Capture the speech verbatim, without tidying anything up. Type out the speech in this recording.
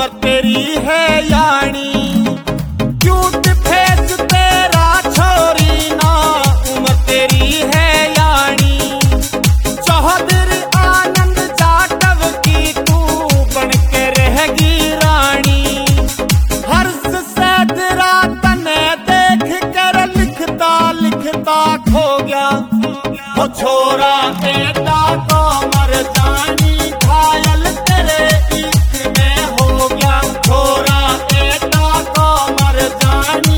उम्र तेरी है यानी, क्यूट फेस तेरा छोरी ना, उम्र तेरी है यानी। चौधरी आनंद जाटव की तू बन के रहेगी रानी। हर्ष से तेरा तने देख कर लिखता लिखता खो गया, वो छोरा तेरा तो मर जानी, घायल तेरे इश्क में हो गया। छोरा तेरा तो मर जानी।